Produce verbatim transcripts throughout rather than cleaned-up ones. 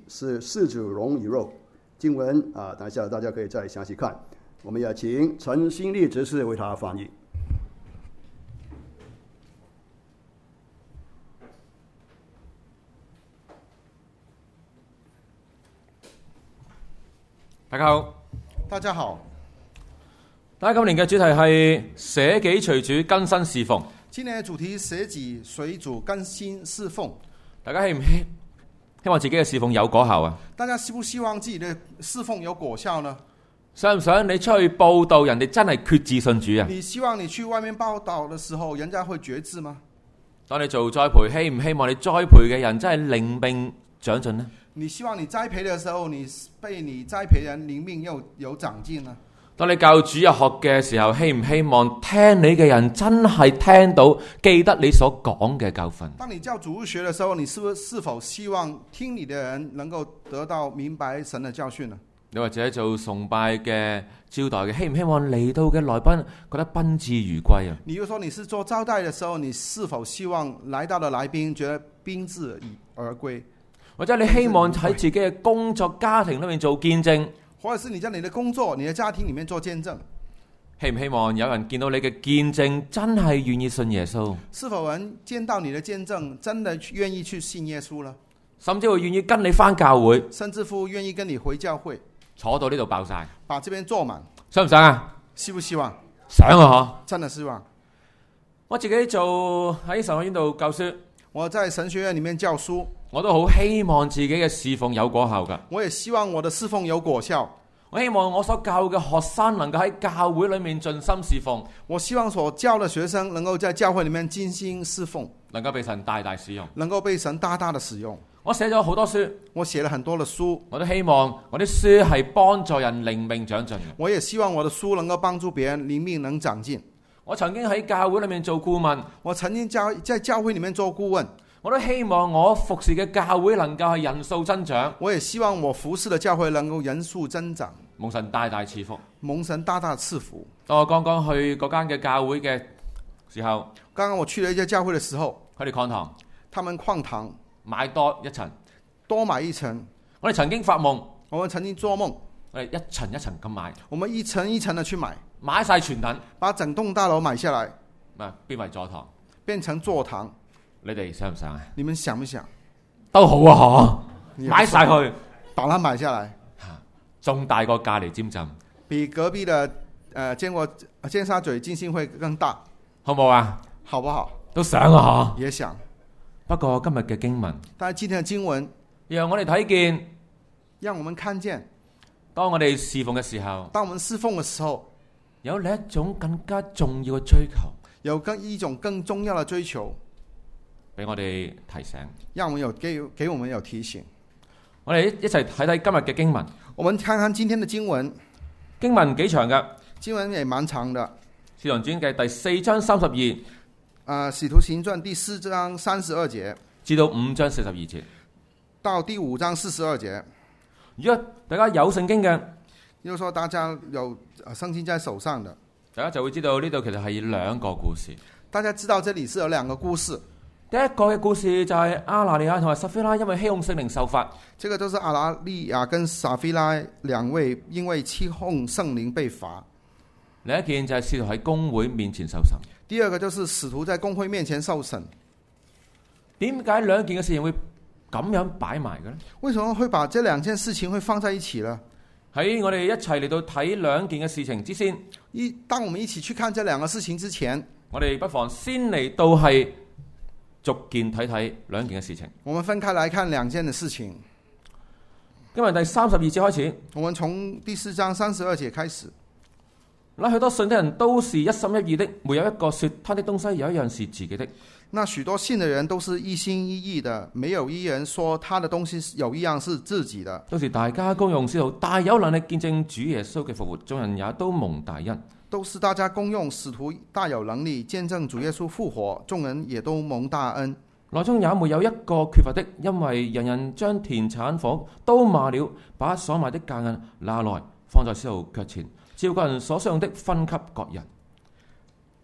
是四主荣与肉。经文啊，等一下大家可以再详细看。我们也请陈新立执事为他翻译。 大家好， 大家好。 大家今年嘅主題係捨己隨主更新侍奉。 今年嘅主題捨己隨主更新侍奉。 大家希唔希希望自己嘅侍奉有果效啊？ 大家希不希望自己嘅侍奉有果效呢？ 想唔想你出去報道，人哋真係決志信主啊？ 你希望你去外面報道嘅時候，人家會決志嗎？ 當你做栽培，希唔希望你栽培嘅人真係靈命長進呢？ 你希望你栽培嘅時候，你被你栽培人靈命又有長進呢？ 當你教主日學嘅時候，希唔希望聽你嘅人真係聽到記得你所講嘅教訓？ 當你教主日學嘅時候，你是不是是否希望聽你嘅人能夠得到明白神嘅教訓呢？ 你或者做崇拜嘅招待嘅，希唔希望嚟到嘅來賓覺得賓至如歸啊？ 你又說你是做招待嘅時候，你是否希望來到的來賓覺得賓至而歸？ 或者你希望喺自己嘅工作、家庭裏面做見證？ 或者是你在你的工作、你的家庭裏面做見證？ 希唔希望有人見到你嘅見證真係願意信耶穌？ 是否有人見到你的見證真的願意去信耶穌呢？ 甚至會願意跟你返教會， 甚至乎願意跟你回教會， 坐到呢度爆晒， 把這邊坐滿， 想唔想啊？ 希不希望？ 想啊！ 真的希望。 我自己做喺神學院度教書， 我在神學院裏面教書， 我都好希望自己嘅侍奉有果效噶。 我也希望我的侍奉有果效。 我希望我所教嘅學生能夠喺教會裏面盡心侍奉。 我希望所教的學生能夠在教會裏面盡心侍奉， 能夠被神大大使用， 能夠被神大大的使用。 我寫咗好多書， 我寫了很多的書， 我都希望我啲書係幫助人靈命長進嘅。 我也希望我的書能夠幫助別人靈命能長進。 我曾經喺教會裏面做顧問， 我曾經教在教會裏面做顧問， 我都希望我服侍嘅教會能夠係人數增長。 我也希望我服侍的教會能夠人數增長， 蒙神大大賜福， 蒙神大大賜福。 當我剛剛去嗰間嘅教會嘅時候， 剛剛我去了一間教會的時候， 佢哋擴堂， 他們擴堂買多一層， 多買一層。 我哋曾經發夢， 我們曾經做夢， 我哋一層一層咁買， 我們一層一層的去買， 買晒全等， 把整棟大樓買下來， 啊，變為座堂， 變成座堂。 你哋想唔想啊？ 你們想不想？ 都好啊，嗬，買晒去， 把它買下來， 仲大過隔離尖浸， 比隔壁的誒尖過尖沙咀浸信會更大， 好唔好啊？ 好不好？ 都想啊，嗬， 也想。 不過今日嘅經文， 但係今天的經文， 讓我哋睇見， 讓我們看見， 當我哋侍奉嘅時候， 當我們侍奉嘅時候， 有另一種更加重要嘅追求， 有更一種更重要的追求， 俾我哋提醒， 讓我們有給給我們有提醒。 我哋一齊睇睇今日嘅經文。 我們看看今天的經文， 經文幾長噶？ 經文也蠻長的。 使徒行傳嘅第四章三十二， 啊，使徒行傳第四章三十二節至到五章四十二節， 到第五章四十二節。 如果大家有聖經嘅， 就是說大家有聖經在手上的， 大家就會知道呢度其實係兩個故事。 大家知道這裡是有兩個故事。 第一個嘅故事就係亞拿尼亞同埋撒非拉因為欺哄聖靈受罰。 這個就是亞拿利亞跟撒非拉兩位因為欺哄聖靈被罰。 另一件就係使徒喺公會面前受審。 第二個就是使徒在公會面前受審。 點解兩件嘅事情會咁樣擺埋嘅呢？ 為什麼會把這兩件事情會放在一起呢？ 喺我哋一齊嚟到睇兩件嘅事情之先， 一當我們一起去看這兩個事情之前， 我哋不妨先嚟到係逐件睇睇兩件嘅事情。 我們分開來看兩件嘅事情。 今日第三十二節開始， 我們從第四章三十二節開始。 那許多信的人都是一心一意的，沒有一個說他的東西有一樣是自己的。 那許多信的人都是一心一意的，沒有一人說他的東西有一樣是自己的。 都是大家公用，使徒大有能力見證主耶穌嘅復活，眾人也都蒙大恩。 都是大家公用，使徒大有能力見證主耶穌復活，眾人也都蒙大恩。 內中也沒有一個缺乏的，因為人人將田產房都賣了，把所賣的價銀拿來放在使徒腳前，照個人所需用的分給各人。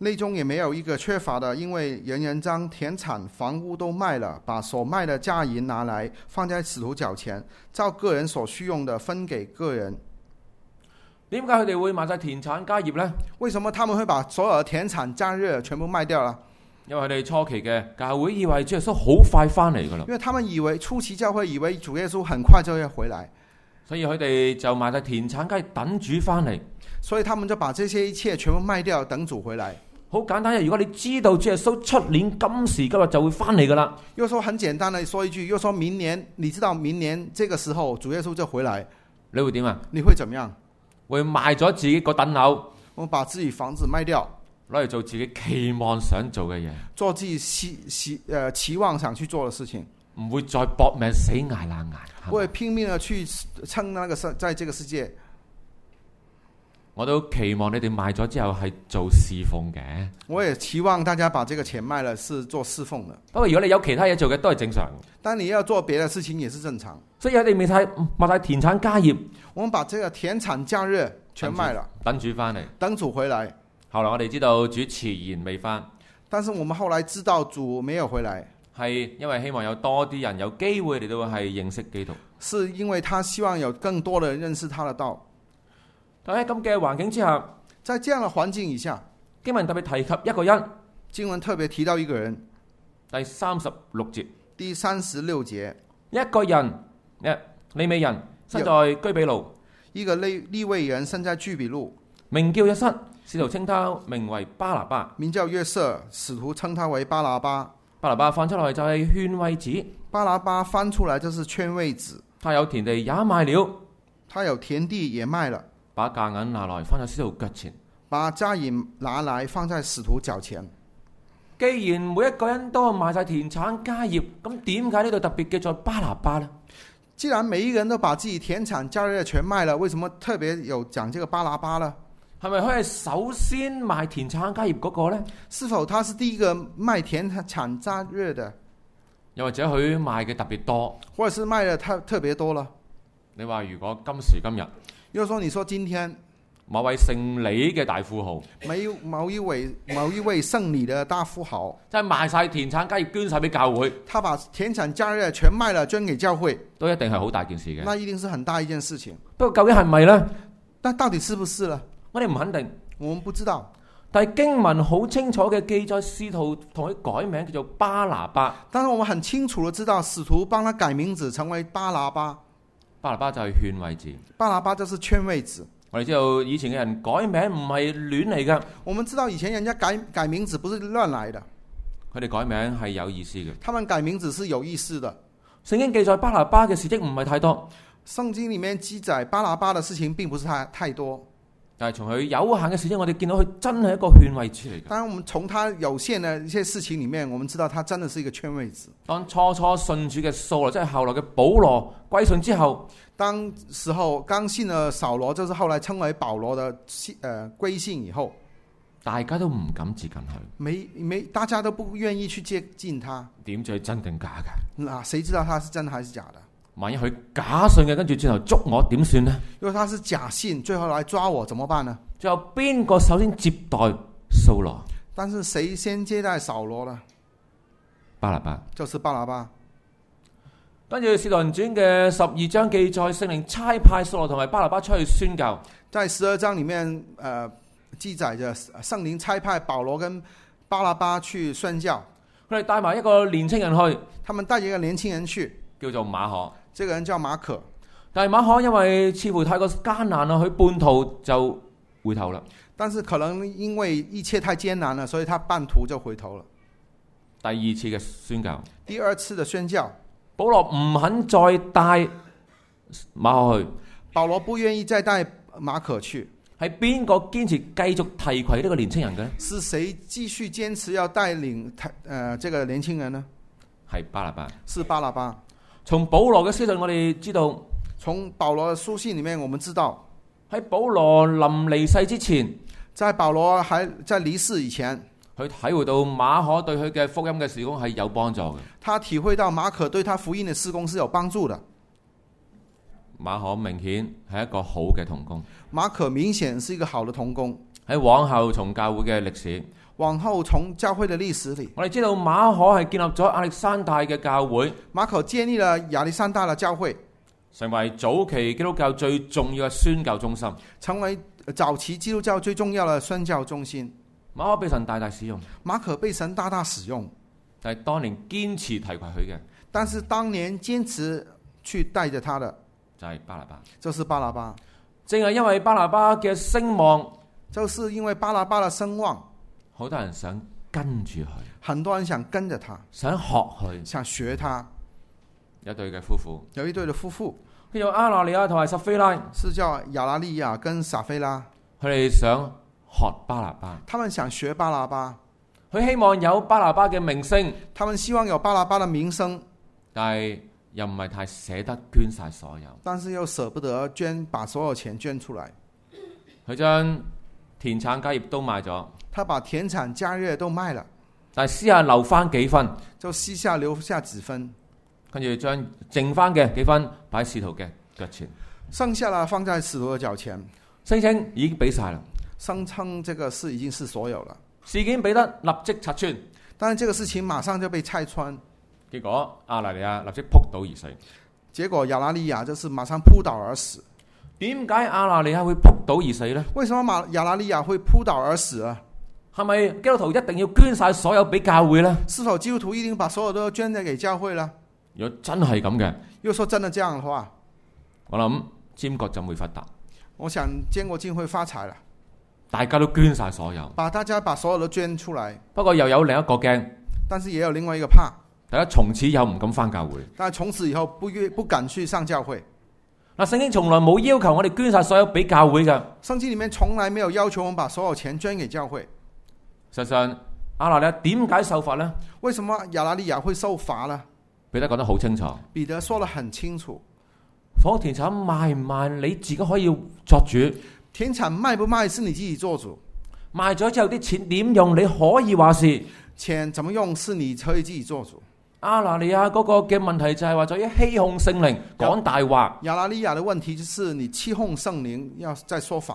內中也沒有一個缺乏的，因為人人將田產房屋都賣了，把所賣的價銀拿來放在使徒腳前，照個人所需用的分給個人。 點解佢哋會賣晒田產家業呢？ 為什麼他們會把所有的田產家業全部賣掉了？ 因為佢哋初期嘅教會以為主耶穌好快翻嚟噶啦， 因為他們以為初期教會以為主耶穌很快就會回來， 所以佢哋就賣晒田產家業等主翻嚟。 所以他們就把這些一切全部賣掉，等主回來。 好簡單，如果你知道主耶穌出年今時今日就會翻嚟噶啦， 又說很簡單的說一句，又說明年你知道明年這個時候主耶穌就回來， 你會點啊？ 你會怎麼樣？ 會賣咗自己個等樓， 我把自己房子賣掉， 攞嚟做自己期望想做嘅嘢， 做自己期期誒期望想去做的事情， 唔會再搏命死捱爛捱， 不會拼命的去撐那個世，在這個世界。 我都期望你哋賣咗之後係做侍奉嘅。 我也期望大家把這個錢賣了是做侍奉的。 不過如果你有其他嘢做嘅都係正常。 但你要做別的事情也是正常。 所以我哋賣晒賣晒田產家業， 我們把這個田產家業全賣了， 等主翻嚟， 等主回來。 後來我哋知道主遲延未翻， 但是我們後來知道主沒有回來， 係因為希望有多啲人有機會嚟到係認識基督， 是因為他希望有更多的人認識他的道。 但喺咁嘅環境之下， 在這樣的環境以下， 經文特別提及一個人， 經文特別提到一個人， 第三十六節， 第三十六節， 一個人，利未人生在居比路， 一個利利未人生在居比路， 名叫約瑟，使徒稱他名為巴拿巴， 名叫約瑟，使徒稱他為巴拿巴。 巴拿巴翻出來就係勸慰子， 巴拿巴翻出來就是勸慰子。 他有田地也賣了， 他有田地也賣了。 把價銀拿來放在使徒腳前， 把價銀拿來放在使徒腳前。 既然每一個人都賣晒田產家業，咁點解呢度特別記載巴拿巴呢？ 既然每一個人都把自己田產家業全賣了，為什麼特別有講這個巴拿巴呢？ 係咪佢係首先賣田產家業嗰個呢？ 是否他是第一個賣田產家業的？ 又或者佢賣嘅特別多， 或者是賣的特特別多了？ 你話如果今時今日， 又說你說今天某位姓李嘅大富豪， 某某一位某一位姓李的大富豪， 即係賣晒田產家業捐晒俾教會， 他把田產家業全賣了捐給教會， 都一定係好大件事嘅。 那一定是很大一件事情。 不過究竟係咪呢？ 但到底是不是呢？ 我哋唔肯定， 我們不知道。 但係經文好清楚嘅記載，使徒同佢改名叫做巴拿巴。 但是我們很清楚的知道，使徒幫他改名字成為巴拿巴。 巴拿巴就係勸慰子， 巴拿巴就是勸慰子。 我哋知道以前嘅人改名唔係亂嚟噶。 我們知道以前人家改改名字不是亂來的， 佢哋改名係有意思嘅。 他們改名字是有意思的。 聖經記載巴拿巴嘅事蹟唔係太多， 聖經裏面記載巴拿巴的事情並不是太太多。 但係從佢有限嘅事情，我哋見到佢真係一個勸慰子嚟嘅。 當然，我們從他有限的一些事情裏面，我們知道他真的是一個勸慰子。 當初初信主嘅掃羅，即係後來嘅保羅歸信之後， 當時候剛信了掃羅，就是後來稱為保羅的誒、呃、歸信以後， 大家都唔敢接近佢， 沒沒大家都不願意去接近他。 點知係真定假嘅？ 那誰知道他是真還是假的？ 萬一佢假信嘅，跟住轉頭捉我點算呢？ 如果他是假信，最後來抓我，怎麼辦呢？ 最後邊個首先接待掃羅？ 但是誰先接待掃羅呢？ 巴拿巴， 就是巴拿巴。 跟住《使徒行傳》嘅十二章記載，聖靈差派掃羅同埋巴拿巴出去宣教。 在十二章裏面，誒、呃、記載着聖靈差派保羅跟巴拿巴去宣教。 佢哋帶埋一個年青人去， 他們帶一個年輕人去， 叫做馬可。 這個人叫馬可。 但係馬可因為似乎太過艱難啦，佢半途就回頭啦。 但是可能因為一切太艱難了，所以他半途就回頭了。 第二次嘅宣教， 第二次的宣教， 保羅唔肯再帶馬可去。 保羅不願意再帶馬可去。 係邊個堅持繼續提攜呢個年輕人嘅呢？ 是誰繼續堅持要帶領誒、呃、這個年輕人呢？ 係巴拿巴。 是巴拿巴。 從保羅嘅書信我哋知道， 從保羅嘅書信裏面我們知道， 喺保羅臨離世之前， 在保羅還在離世以前， 佢體會到馬可對佢嘅福音嘅事工係有幫助嘅。 他體會到馬可對他福音嘅事工是有幫助的。 馬可明顯係一個好嘅同工。 馬可明顯是一個好的同工。 喺往後從教會嘅歷史， 往後從教會的歷史裏， 我哋知道馬可係建立咗亞歷山大嘅教會， 馬可建立了亞歷山大的教會， 成為早期基督教最重要嘅宣教中心， 成為早期基督教最重要的宣教中心。 馬可被神大大使用， 馬可被神大大使用， 但係當年堅持提攜佢嘅， 但是當年堅持去帶着他的就係巴拿巴， 就是巴拿巴。 正係因為巴拿巴嘅聲望， 就是因為巴拿巴的聲望， 好多人想跟住佢， 很多人想跟着他， 想學佢。 想學他。 一對嘅夫婦， 有一對的夫婦， 叫做亞拿尼亞同埋撒非拉， 是叫亞拿利亞跟撒非拉， 佢哋想學巴拿巴， 他們想學巴拿巴， 佢希望有巴拿巴嘅名聲， 他們希望有巴拿巴的名聲， 但係又唔係太捨得捐晒所有， 但是又捨不得捐，把所有錢捐出來。 佢將田產家業都賣咗， 他把田產家業都賣了， 但係私下留翻幾分， 就私下留下幾分， 跟住將剩翻嘅幾分擺喺使徒嘅腳前， 剩下了放在使徒的腳前， 聲稱已經俾晒啦， 聲稱這個事已經是所有了， 事件彼得立即拆穿， 但是這個事情馬上就被拆穿， 結果亞拿尼亞立即撲倒而死。 結果亞拿利亞就是馬上撲倒而死。 點解亞拿尼亞會撲倒而死呢？ 為什麼亞拿利亞會撲倒而死啊？ 係咪基督徒一定要捐晒所有俾教會呢？ 是否基督徒一定把所有都捐咗給教會啦？ 如果真係咁嘅， 如果說真的這樣的話， 我諗尖閣就會發達。 我想堅國金會發財啦， 大家都捐晒所有， 把大家把所有都捐出來。 不過又有另一個驚， 但是也有另外一個怕， 大家從此又唔敢翻教會。 但係從此以後不願不敢去上教會。 嗱，聖經從來冇要求我哋捐晒所有俾教會嘅。 聖經裏面從來沒有要求我們把所有錢捐給教會。 實際上，亞拿尼亞點解受罰呢？ 為什麼亞拿利亞會受罰呢？ 彼得講得好清楚， 彼得說得很清楚， 房屋田產賣唔賣你自己可以作主， 田產賣不賣是你自己做主， 賣咗之後啲錢點用你可以話事， 錢怎麼用是你可以自己做主。 亞拿尼亞嗰個嘅問題就係話在於欺哄聖靈，講大話。 亞拿利亞的問題就是你欺哄聖靈，要再說謊。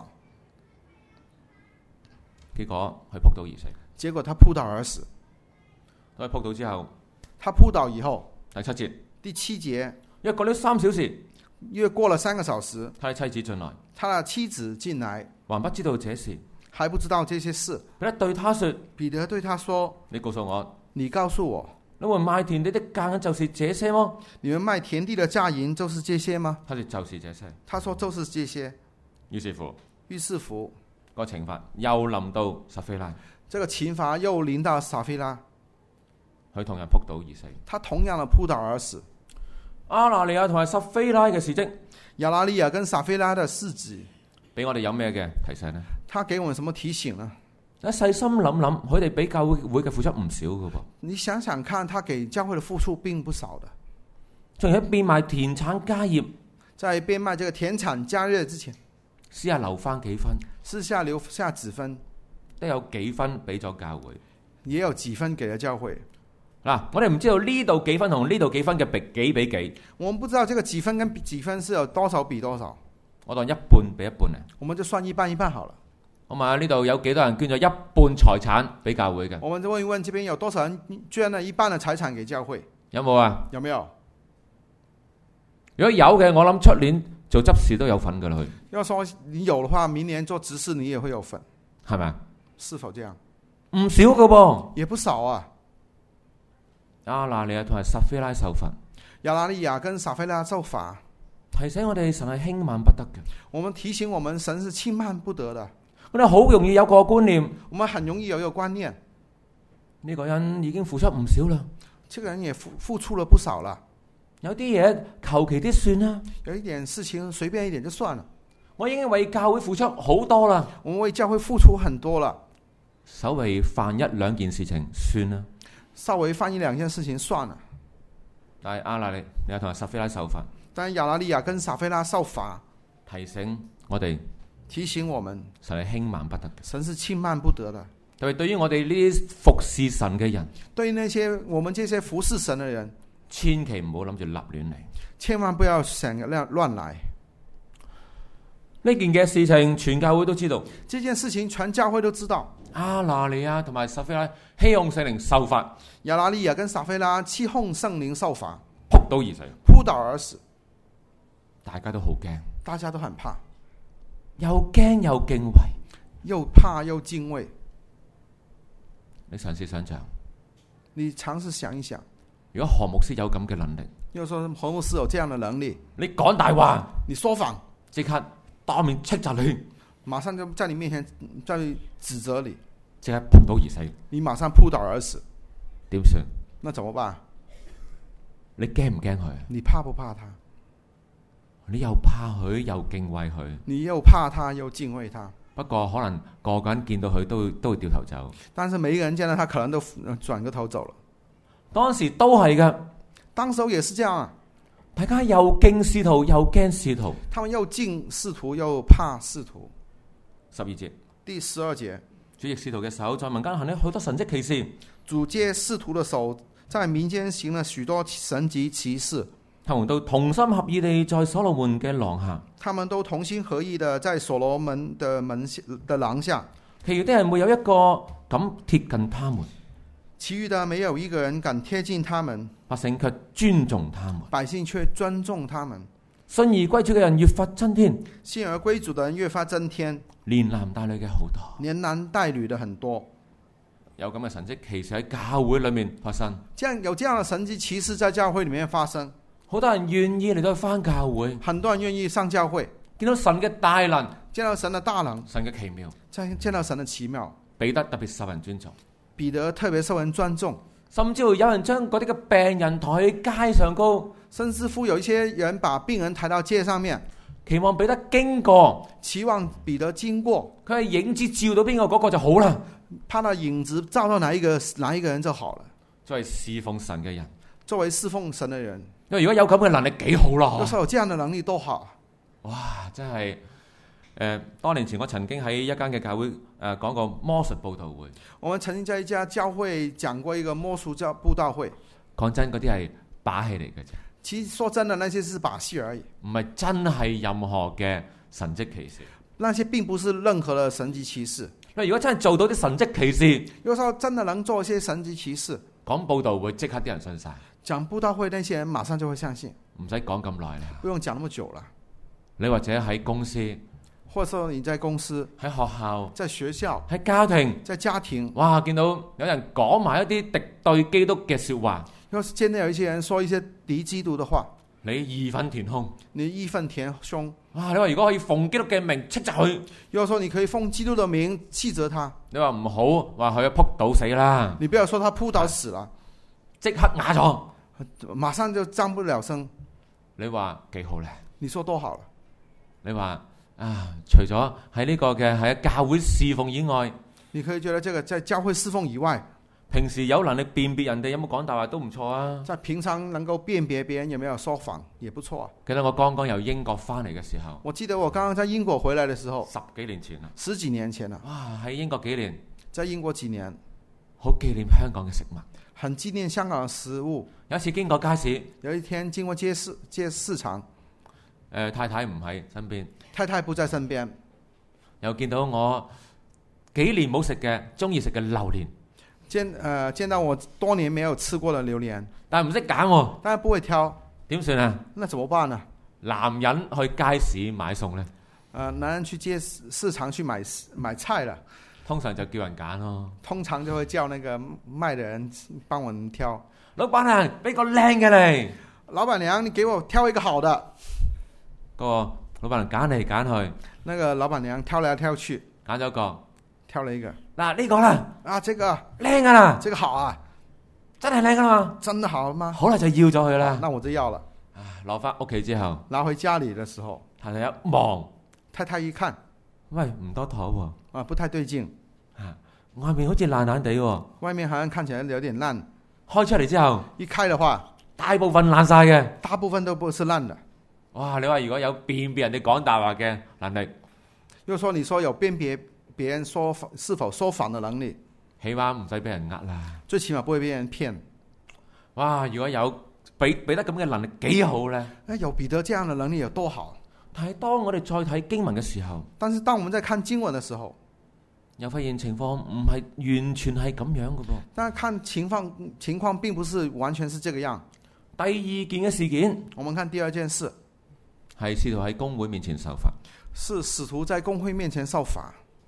結果佢撲倒而死。 結果他撲倒而死。 佢撲倒之後， 他撲倒以後， 第七節， 第七節， 約過咗三小時， 約過了三個小時， 他的妻子進來， 他的妻子進來， 還不知道這事， 還不知道這些事。 彼得對他說： 彼得對他說： 你告訴我， 你告訴我， 你們賣田地的價銀就是這些嗎？ 你們賣田地的價銀就是這些嗎？ 他說就是這些。 他說就是這些。 於是乎， 於是乎， 個懲罰又臨到撒非拉， 這個懲罰又臨到撒非拉， 佢同樣撲倒而死。 他同樣的撲倒而死。 亞拿尼亞同埋撒非拉嘅事蹟， 亞拿利亞跟撒非拉的事蹟， 俾我哋有咩嘅提醒呢？ 他給我們什麼提醒呢？ 你細心諗諗，佢哋俾教會會嘅付出唔少㗎噃。 你想想看，他給教會的付出並不少的。 仲喺變賣田產家業， 在變賣這個田產家業之前， 私下留翻幾分， 私下留下幾分， 都有幾分俾咗教會， 也有幾分給了教會。 嗱，我哋唔知道呢度幾分同呢度幾分嘅比幾比幾， 我們不知道這個幾分跟幾分是有多少比多少。 我當一半比一半啊。 我們就算一半一半好了。 我問下呢度有幾多人捐咗一半財產俾教會嘅？ 我們就問一問，這邊有多少人捐了一半的財產給教會？ 有冇啊？ 有沒有？ 如果有嘅，我諗出年做執事都有份噶啦。佢要說你有的話，明年做執事你也會有份， 係咪啊？ 是否這樣？ 唔少噶噃， 也不少啊。 亞拿尼亞同埋撒非拉受罰， 亞拿利亞跟撒非拉受罰， 提醒我哋神係輕慢不得嘅。 我們提醒我們神是輕慢不得的。 我哋好容易有個觀念， 我們很容易有一個觀念， 呢個人已經付出唔少啦， 這個人也付付出了不少了。 有啲嘢求其啲算啦， 有一點事情隨便一點就算了。 我已經為教會付出好多啦， 我們為教會付出很多了， 稍微犯一兩件事情算啦， 稍微犯一兩件事情算了。 但係亞拿尼亞同埋撒非拉受罰， 但亞拿利亞跟撒非拉受罰， 提醒我哋， 提醒我們神係輕慢不得嘅。 神是輕慢不得的。 特別對於我哋呢啲服侍神嘅人， 對於那些我們這些服侍神嘅人， 千祈唔好諗住立亂嚟， 千萬不要想亂亂來。 呢件嘅事情全教會都知道， 這件事情全教會都知道， 亞拿尼亞同埋撒非拉欺哄聖靈受罰， 亞拿利亞跟撒非拉欺哄聖靈受罰， 撲倒而死， 撲倒而死， 大家都好驚， 大家都很怕， 又驚又敬畏， 又怕又敬畏。 你嘗試想象， 你嘗試想一想， 如果何牧師有咁嘅能力， 又說何牧師有這樣的能力， 你講大話， 你說謊， 即刻當面斥責你， 馬上就在你面前在指責你， 即刻撲倒而死， 你馬上撲倒而死， 點算？ 那怎麼辦？ 你驚唔驚佢？ 你怕不怕他？ 你又怕佢又敬畏佢， 你又怕他又敬畏他。 不過可能個個人見到佢都會都會掉頭走。 但是每一個人見到他，可能都轉個頭走了。 當時都係嘅， 當時也是這樣啊！ 大家又敬使徒又驚使徒。 他們又敬使徒又怕使徒。 十二節， 第十二節， 主藉使徒嘅手在民間行了許多神蹟奇事。 主藉使徒的手在民間行了許多神蹟奇事。 他們都同心合意地在所羅門嘅廊下。 他們都同心合意地在所羅門的門下的廊下。 其餘的人沒有一個敢貼近他們， 其餘的沒有一個人敢貼近他們， 百姓卻尊重他們。 百姓卻尊重他們。 信而歸主嘅人越發增添， 信而歸主的人越發增添， 連男帶女嘅好多， 連男帶女的很多。 有咁嘅神蹟奇事喺教會裏面發生， 這樣有這樣的神蹟奇事在教會裏面發生， 好多人願意嚟到返教會， 很多人願意上教會， 見到神嘅大能， 見到神的大能， 神嘅奇妙， 見到神的奇妙。 彼得特別受人尊重， 彼得特別受人尊重， 甚至會有人將嗰啲嘅病人抬去街上高， 甚至乎有一些人把病人抬到街上面， 期望彼得經過， 期望彼得經過， 佢係影子照到邊個嗰個就好啦， 怕那影子照到哪一個哪一個人就好了。 作為侍奉神嘅人， 作為侍奉神嘅人， 因為如果有咁嘅能力幾好啦， 有時候有這樣的能力都好。 哇！真係誒、呃，多年前我曾經喺一間嘅教會誒、呃、講過魔術佈道會。 我們曾經在一家教會講過一個魔術教佈道會。 講真，嗰啲係把戲嚟嘅啫。 其實說真的，那些是把戲而已， 唔係真係任何嘅神蹟奇事。 那些並不是任何的神蹟奇事。 如果真係做到啲神蹟奇事， 有時候真的能做一些神蹟奇事， 講佈道會即刻啲人信晒。 講佈道會，那些人馬上就會相信， 唔使講咁耐啦。 不用講那麼久了。 你或者喺公司， 或者說你在公司、 喺學校、 在學校、 喺家庭、 在家庭， 哇！見到有人講埋一啲敵對基督嘅說話， 要是見到有一些人說一些敵基督的話， 你義憤填胸， 你義憤填胸。 哇！你話如果可以奉基督嘅名斥責佢， 要說你可以奉基督的名斥責他， 你話唔好話佢撲倒死啦， 你不要說他撲倒死了， 即刻啞咗， 馬上就張不了聲。 你話幾好咧？ 你說多好了。 你話啊，除咗喺呢個嘅喺教會侍奉以外， 你可以覺得這個在教會侍奉以外， 平時有能力辨別人哋有冇講大話都唔錯啊。 在平常能夠辨別別人有沒有說謊，也不錯啊。 記得我剛剛由英國翻嚟嘅時候， 我記得我剛剛在英國回來的時候， 十幾年前啦， 十幾年前啦。 哇！喺英國幾年， 在英國幾年， 好紀念香港嘅食物， 很紀念香港嘅食物。 有一次經過街市， 有一天經過街市街市場，誒、 呃、太太唔喺身邊。 太太不在身邊， 又見到我幾年冇食嘅，中意食嘅榴蓮。 見誒、呃、見到我多年沒有吃過的榴蓮， 但係唔識揀， 但係不會挑， 點算啊？ 那怎麼辦呢？ 男人去街市買餸呢， 誒、呃，男人去街市市場去買買菜啦， 通常就叫人揀咯。 通常就會叫那個賣的人幫我們挑。 老闆啊，俾個靚嘅嚟。 老闆娘，你給我挑一個好的。 個老闆娘揀嚟揀去， 那個老闆娘挑來挑去， 揀咗個， 挑了一個。 嗱呢個啦， 啊，這個靚噶啦， 這個好啊， 真係靚噶嘛， 真的好嗎？ 好啦，就要咗佢啦。 那我就要了。 攞翻屋企之後， 拿回家裏的時候， 太太一望， 太太一看， 喂，唔多妥喎， 啊，不太對勁， 啊，外面好似爛爛地喎， 外面好像看起來有點爛， 開出嚟之後， 一開的話， 大部分爛晒嘅， 大部分都不是爛的。 哇！你話如果有辨別人哋講大話嘅能力， 又說你說有辨別別人說是否說謊的能力， 起碼唔使俾人呃啦。 最起碼不會被人騙。 哇！如果有彼彼得咁嘅能力幾好呢？ 有彼得這樣的能力有多好？ 但係當我哋再睇經文嘅時候， 但是當我們在看經文的時候， 又發現情況唔係完全係咁樣嘅噃。 但看情況情況並不是完全是這個樣。 第二件嘅事件， 我們看第二件事， 係使徒喺公會面前受罰。 是使徒在公會面前受罰。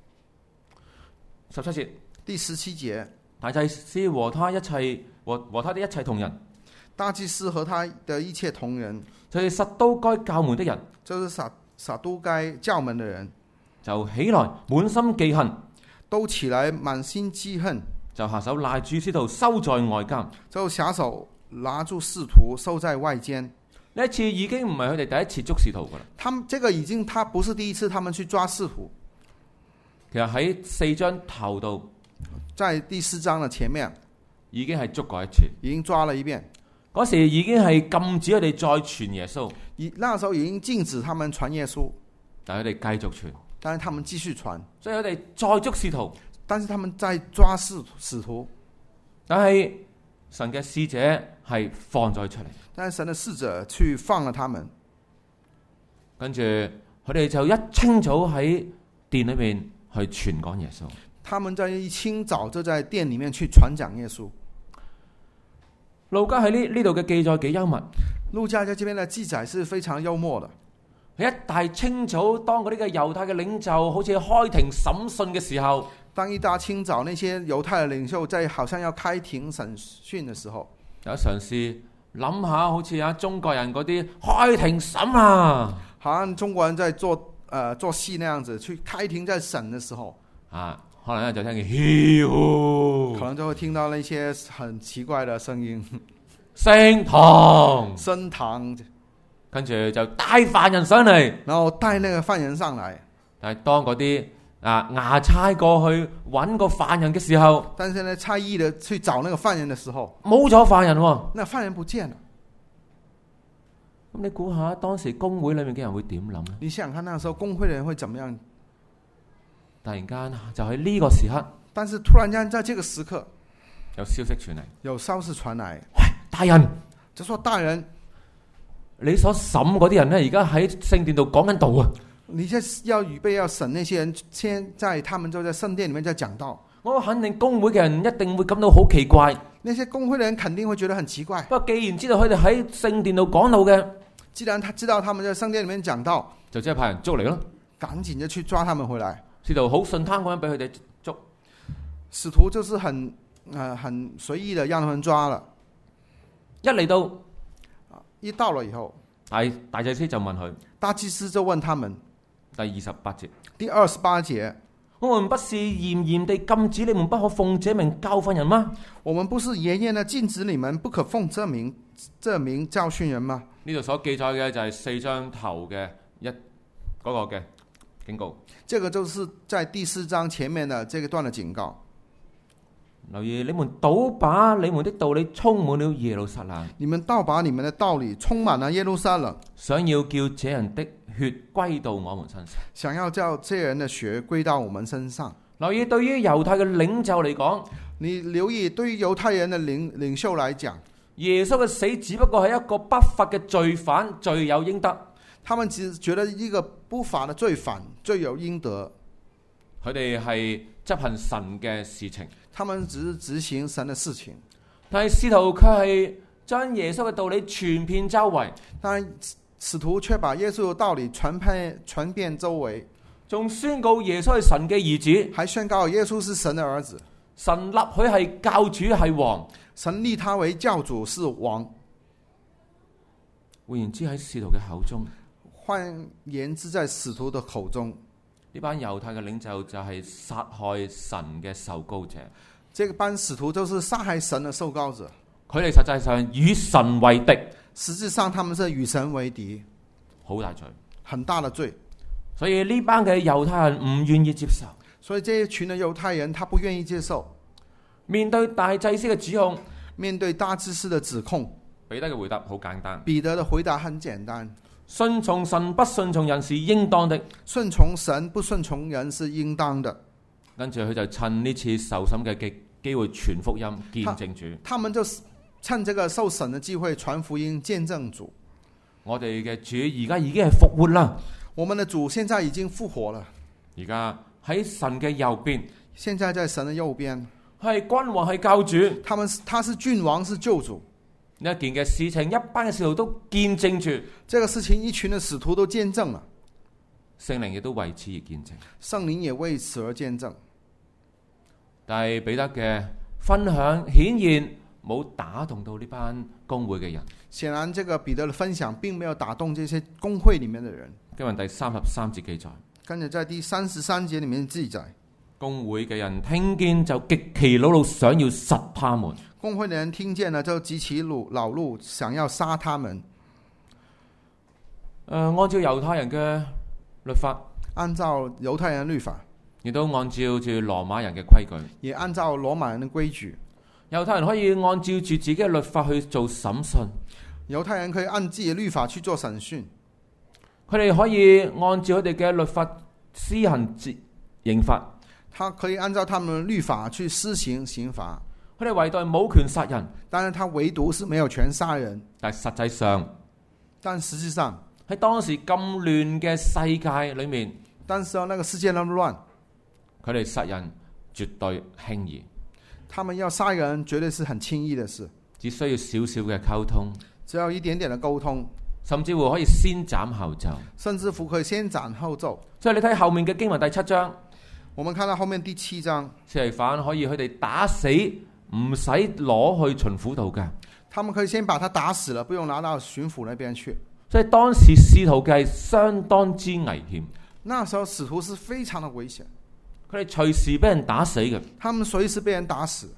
十七節， 第十七節， 大祭司和他一切和和他的一切同人， 大祭司和他的一切同人， 就係撒都該教門的人， 就是撒撒都該教門的人， 就起來滿心記恨， 都起來滿心記恨， 就下手拉住使徒收在外監。 就下手拿住使徒收在外監。 呢一次已經唔係佢哋第一次捉使徒噶啦。 他們這個已經，他不是第一次他們去抓使徒。 其實喺四章頭度， 在第四章的前面已經係捉過一次， 已經抓了一遍。 嗰時已經係禁止佢哋再傳耶穌， 以那時候已經禁止他們傳耶穌， 但係佢哋繼續傳， 但是他們繼續傳， 所以佢哋再捉使徒， 但是他們在抓使使徒， 但係神嘅使者係放咗出嚟， 但是神的使者去放了他們， 跟住佢哋就一清早喺殿裏面去傳講耶穌。 他們在一清早就在殿裏面去傳講耶穌。 路加喺呢呢度嘅記載幾幽默。 路加在這邊的記載是非常幽默的。 喺一大清早，當嗰啲嘅猶太嘅領袖好似開庭審訊嘅時候， 當一大清早，那些猶太嘅領袖在好像要開庭審訊的時候， 有嘗試諗下，好似啊中國人嗰啲開庭審啊， 好像中國人在做呃做戲那樣子，去開庭在審的時候， 啊，可能咧就聽見咿呼， 可能就會聽到那些很奇怪的聲音， 升堂， 升堂， 跟住就帶犯人上嚟， 然後帶那個犯人上來。 但係當嗰啲啊衙差過去揾個犯人嘅時候， 但是呢，差役的去找那個犯人的時候， 冇咗犯人喎， 那犯人不見了。 咁你估下當時公會裏面嘅人會點諗呢？ 你想想看，那時候公會的人會怎麼樣？ 突然間就喺呢個時刻， 但是突然間在這個時刻， 有消息傳嚟， 有消息傳來， 喂，大人， 就說大人， 你所審嗰啲人呢，而家喺聖殿度講緊道啊！ 你現在要預備要審那些人，現在他們就在聖殿裏面在講道。 我肯定公會嘅人一定會感到好奇怪。 那些公會的人肯定會覺得很奇怪。 不過既然知道佢哋喺聖殿度講道嘅， 既然他知道他們在聖殿裏面講道， 就即係派人捉嚟咯。 趕緊就去抓他們回來。 使徒好順攤咁樣俾佢哋捉。 使徒就是很、呃、很隨意的讓他們抓了。 一嚟到， 一到了以後， 大大祭司就問佢， 大祭司就問他們， 第二十八節， 第二十八節， 我們不是嚴嚴地禁止你們不可奉這名教訓人嗎？ 我們不是嚴嚴地禁止你們不可奉這名這名教訓人嗎？ 呢度所記載嘅就係四章頭嘅一嗰、那個嘅警告。 這個就是在第四章前面的這個段的警告。 留意，你們倒把你們的道理充滿了耶路撒冷， 你們倒把你們的道理充滿了耶路撒冷， 想要叫這人的血歸到我們身上， 想要叫這人的血歸到我們身上。 留意，對於猶太嘅領袖嚟講， 你留意，對於猶太人的領領袖來講， 耶穌嘅死只不過係一個不法嘅罪犯，罪有應得。 他們只覺得一個不法的罪犯罪有應得， 佢哋係執行神嘅事情， 他們只是執行神的事情。 但係使徒卻係將耶穌嘅道理傳遍周圍， 但使徒卻把耶穌的道理傳遍傳遍周圍， 仲宣告耶穌係神嘅兒子， 還宣告耶穌是神的兒子， 神立佢係教主係王， 神立他為教主是王。 換言之，喺使徒嘅口中， 換言之，在使徒的口中， 呢班猶太嘅領袖就係殺害神嘅受膏者。 這班使徒就是殺害神的受膏者。 佢哋實際上與神為敵， 實際上他們是與神為敵， 好大罪， 很大的罪。 所以呢班嘅猶太人唔願意接受。 所以這一群的猶太人，他不願意接受。 面對大祭司嘅指控， 面對大祭司的指控， 彼得嘅回答好簡單。 彼得的回答很簡單： 順從神不順從人是應當的。 順從神不順從人是應當的。 跟住佢就趁呢次受審嘅機機會傳福音見證主。 他們就趁這個受審的機會傳福音見證主。 我哋嘅主而家已經係復活啦。 我們的主現在已經復活了。 而家喺神嘅右邊， 現在在神的右邊， 係君王，係救主。 他們他是君王，是救主。 呢一件嘅事情，一班嘅使徒都見證住。 這個事情，一群的使徒都見證了， 聖靈亦都為此而見證。 聖靈也為此而見證。 但係彼得嘅分享顯然冇打動到呢班公會嘅人。 顯然，這個彼得的分享並沒有打動這些公會裏面的人。 經文第三十三節記載， 跟住在第三十三節裏面記載， 公會嘅人聽見就極其惱怒，想要殺他們。 公會的人聽見了就極其惱惱怒，想要殺他們。誒、 呃，按照猶太人嘅律法， 按照猶太人的律法， 亦都按照住羅馬人嘅規矩， 也按照羅馬人的規矩。 猶太人可以按照住自己嘅律法去做審訊。 猶太人可以按自己的律法去做審訊。 佢哋可以按照佢哋嘅律法施行刑罰。 他可以按照他們的律法去施行刑罰。 佢哋唯獨冇權殺人， 當然他唯獨是沒有權殺人。 但係實際上， 但實際上喺當時咁亂嘅世界裏面， 但是那個世界那麼亂， 佢哋殺人絕對輕易。 他們要殺人絕對是很輕易的事， 只需要少少嘅溝通， 只要一點點的溝通， 甚至乎可以先斬後奏， 甚至乎可以先斬後奏。 所以你睇後面嘅經文第七章， 我們看到後面第七章， 司提反可以佢哋打死，唔使攞去巡撫度嘅。 他們可以先把他打死了，不用拿到巡撫那邊去。 所以當時使徒嘅係相當之危險。 那時候使徒是非常的危險， 佢哋隨時俾人打死嘅。 他們隨時被人打死。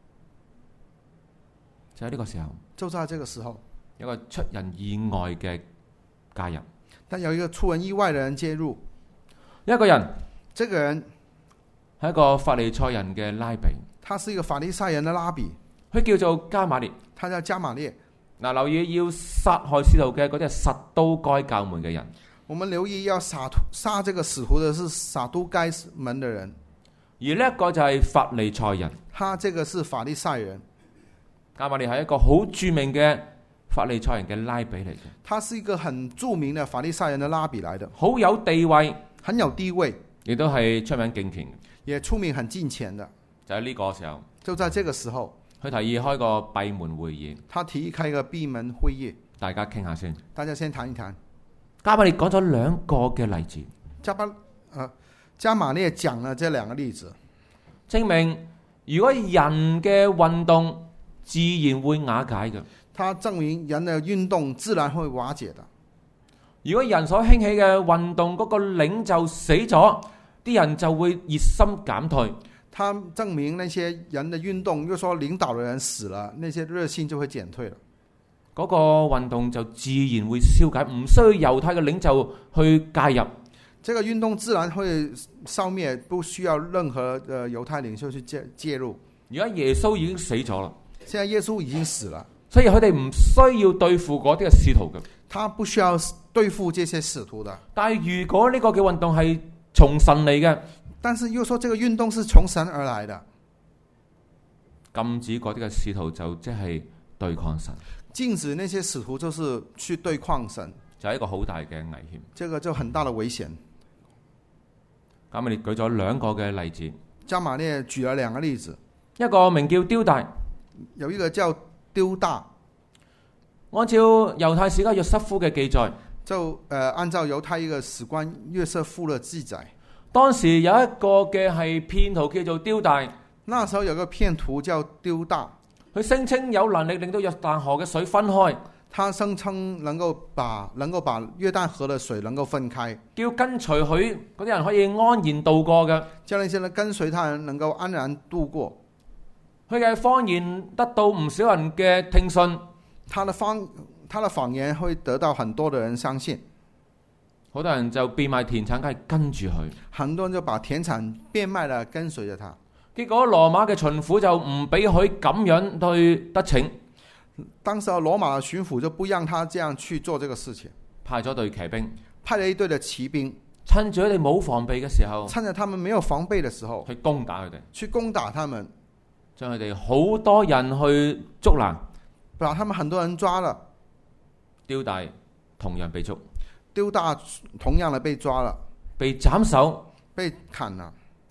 就喺呢個時候， 就在這個時候， 有個出人意外嘅介入。 但有一個出人意外的人介入。 一個人， 這個人係一個法利賽人嘅拉比， 他是一個法利賽人的拉比， 佢叫做加瑪列。 他叫加瑪列。 嗱，留意要殺害使徒嘅嗰啲係撒都該教門嘅人。 我們留意要殺殺這個使徒的是撒都該門的人， 而呢一個就係法利賽人。 他這個是法利賽人。 加瑪列係一個好著名嘅法利賽人嘅拉比嚟嘅。 他是一個很著名的法利賽人的拉比來的， 好有地位， 很有地位， 亦都係出名敬虔， 也出名很敬虔的。 就喺呢個時候， 就在這個時候， 佢提議開個閉門會議。 他提議開個閉門會議， 大家傾下先。 大家先談一談。 加瑪列講咗兩個嘅例子， 加巴呃加瑪列講了這兩個例子， 證明如果人嘅運動自然會瓦解嘅。 他證明人的運動自然會瓦解的。 如果人所興起嘅運動嗰個領袖死咗，啲人就會熱心減退。 他證明那些人的運動，又說領導的人死了，那些熱心就會減退了。 嗰個運動就自然會消解，唔需要猶太嘅領袖去介入。 這個運動自然會消滅，不需要任何呃猶太領袖去介介入。 而家耶穌已經死咗啦， 現在耶穌已經死了， 所以佢哋唔需要對付嗰啲嘅使徒嘅。 他不需要對付這些使徒的。 但係如果呢個嘅運動係從神嚟嘅， 但是又說這個運動是從神而來的， 禁止嗰啲嘅使徒就即係對抗神。 禁止那些使徒就是去對抗神， 就係一個好大嘅危險。 這個就很大的危險。 加瑪列舉咗兩個嘅例子， 加瑪列舉了兩個例子， 一個名叫丟大， 有一個叫丟大。 按照猶太史家約瑟夫嘅記載， 就誒、呃、按照猶太一個史官約瑟夫嘅記載， 當時有一個嘅係騙徒叫做丟大， 那時候有個騙徒叫丟大。 佢聲稱有能力令到約旦河嘅水分開， 他聲稱能夠把能夠把約旦河嘅水能夠分開， 叫跟隨佢嗰啲人可以安然度過嘅。 叫那些人跟隨他人能夠安然度過。 佢嘅謊言得到唔少人嘅聽信， 他的謊他的謊言會得到很多的人相信， 好多人就變賣田產，梗係跟住佢。 很多人就把田產變賣了，跟隨着他。 結果羅馬嘅巡撫就唔俾佢咁樣去得逞。 當時羅馬的巡撫就不讓他這樣去做這個事情， 派咗隊騎兵， 派了一隊的騎兵， 趁住佢哋冇防備嘅時候， 趁着他們沒有防備的時候， 去攻打佢哋， 去攻打他們， 將佢哋好多人去捉拿， 把他們很多人抓了。 丟大同樣被捉， 丟大同樣的被抓了， 被斬首， 被砍了。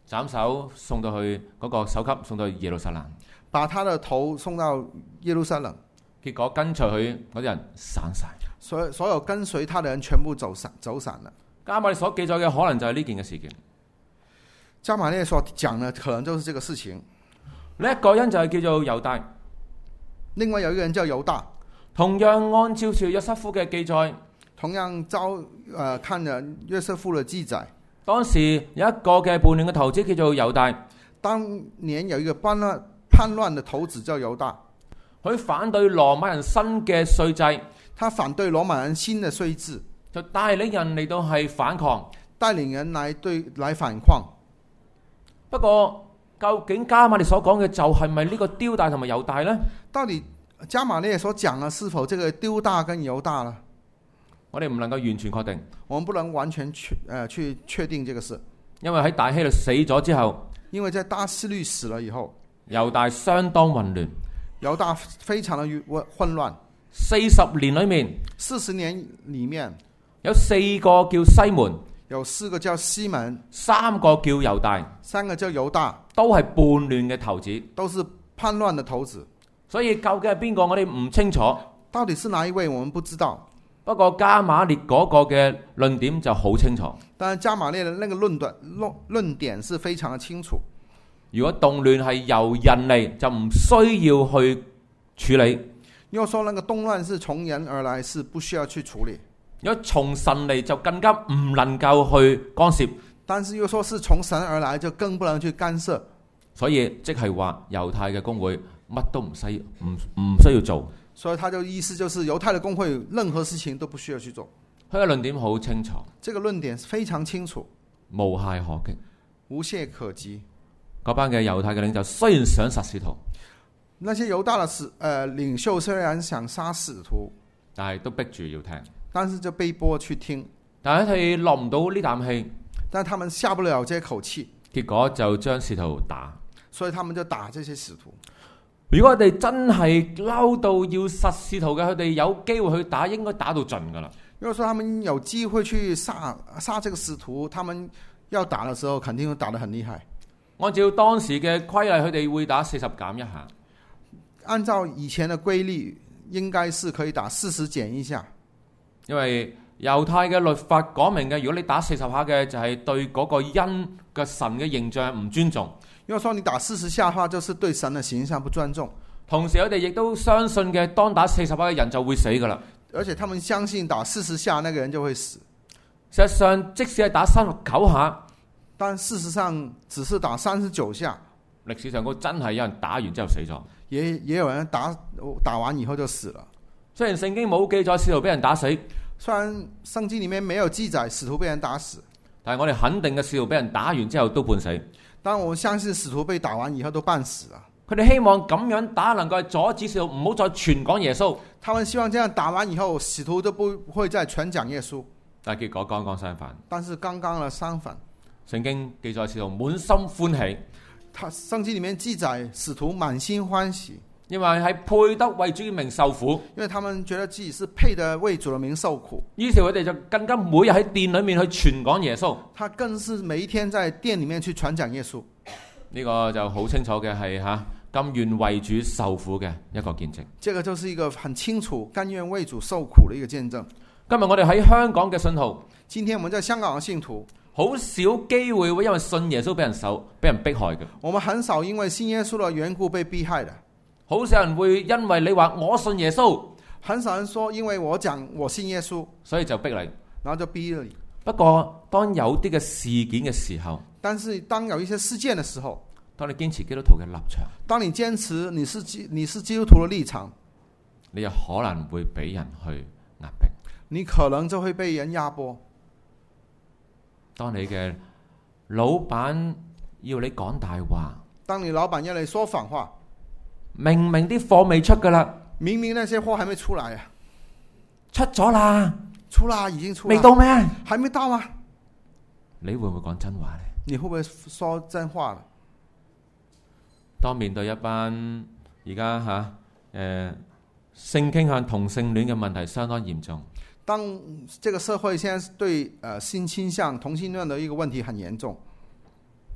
斬首送到去嗰個首級送到去耶路撒冷， 把他的頭送到耶路撒冷。 結果跟隨佢嗰啲人散晒。 所所有跟隨他的人全部走散走散了。 加馬列所記載嘅可能就係呢件嘅事件。 加馬列所講嘅可能就是這個事情。 呢一個人就係叫做猶大， 另外有一個人叫猶大， 同樣按照住約瑟夫嘅記載， 同樣照呃看了約瑟夫嘅記載， 當時有一個嘅叛亂嘅頭子叫做猶大， 當年有一個叛亂叛亂嘅頭子叫猶大， 佢反對羅馬人新嘅稅制， 他反對羅馬人新嘅稅制， 就帶領人嚟到係反抗， 帶領人來對來反抗。 不過究竟加馬列所講嘅就係咪呢個丟大同埋猶大呢？ 到底加馬列所講嘅是否這個丟大跟猶大呢？ 我哋唔能夠完全確定， 我們不能完全確誒、呃、去確定這個事， 因為喺大希律死咗之後， 因為在大希律死了以後， 猶大相當混亂， 猶大非常的混亂。 四十年裏面， 四十年裏面有四個叫西門， 有四個叫西門， 三個叫猶大， 三個叫猶大， 都係叛亂嘅頭子， 都是叛亂的頭子。 所以究竟係邊個，我哋唔清楚。 到底是哪一位，我們不知道。 不過加馬列嗰個嘅論點就好清楚。 但係加馬列的那個論斷論論點是非常的清楚。 如果動亂係由人嚟，就唔需要去處理。 如果說那個動亂是從人而來，是不需要去處理。 如果從神嚟，就更加唔能夠去干涉。 但是又說是從神而來，就更不能去干涉。 所以即係話猶太嘅公會乜都唔需唔唔需要做。 所以他就意思就是猶太的公會任何事情都不需要去做。 佢嘅論點好清楚， 這個論點非常清楚， 無懈可擊， 無懈可擊。 嗰班嘅猶太嘅領袖雖然想殺使徒， 那些猶大的使呃領袖雖然想殺使徒， 但係都逼住要聽， 但是就被迫去聽。 但係佢哋落唔到呢啖氣， 但他們下不了這口氣， 結果就將使徒打。 所以他們就打這些使徒。 如果我哋真係嬲到要殺使徒嘅，佢哋有機會去打，應該打到盡噶啦。 如果說他們有機會去殺殺這個使徒，他們要打的時候，肯定會打得很厲害。 按照當時嘅規例，佢哋會打四十減一下。 按照以前的規律，應該是可以打四十減一下。因為猶太嘅律法講明嘅，如果你打四十下嘅，就係對嗰個恩嘅神嘅形象唔尊重。 如果說你打四十下嘅話，就是對神嘅形象不尊重。 同時，我哋亦都相信嘅，當打四十下嘅人就會死噶啦。 而且他們相信打四十下那個人就會死。 事實上，即使係打三十九下， 但事實上只是打三十九下。 歷史上都真係有人打完之後死咗， 也也有人打打完以後就死了。 雖然聖經冇記載使徒俾人打死， 雖然聖經裡面沒有記載使徒被人打死， 但係我哋肯定嘅使徒俾人打完之後都半死。 但我相信使徒被打完以後都半死了。 佢哋希望咁樣打能夠阻止使徒唔好再傳講耶穌。 他們希望這樣打完以後，使徒都不會再傳講耶穌。 但係結果剛剛相反。 但是剛剛的相反， 聖經記載使徒滿心歡喜。 他聖經裡面記載使徒滿心歡喜， 因為係配得為主嘅名受苦。 因為他們覺得自己是配得為主的名受苦。 於是佢哋就更加每日喺店裡面去傳講耶穌。 他更是每一天在店裡面去傳講耶穌。 呢個就好清楚嘅係吓，甘願為主受苦嘅一個見證。 這個就是一個很清楚甘願為主受苦的一個見證。 今日我哋喺香港嘅信徒， 今天我們在香港嘅信徒， 好少機會會因為信耶穌俾人受俾人迫害嘅。 我們很少因為信耶穌的緣故被迫害的。 好少人會因為你話我信耶穌， 很少人說因為我講我信耶穌， 所以就逼你， 然後就逼了你。 不過當有啲嘅事件嘅時候， 但是當有一些事件的時候， 當你堅持基督徒嘅立場， 當你堅持你是基你是基督徒的立場， 你有可能會俾人去壓迫， 你可能就會被人壓迫。 當你嘅老闆要你講大話， 當你老闆要你說反話， 明明啲貨未出噶啦， 明明那些貨還沒出來啊， 出咗啦， 出啦，已經出啦， 未到咩？ 還沒到嗎？ 你會唔會講真話呢？ 你會不會說真話了？ 當面對一班而家吓誒性傾向同性戀嘅問題相當嚴重。 當這個社會現在對誒、呃、性傾向同性戀的一個問題很嚴重，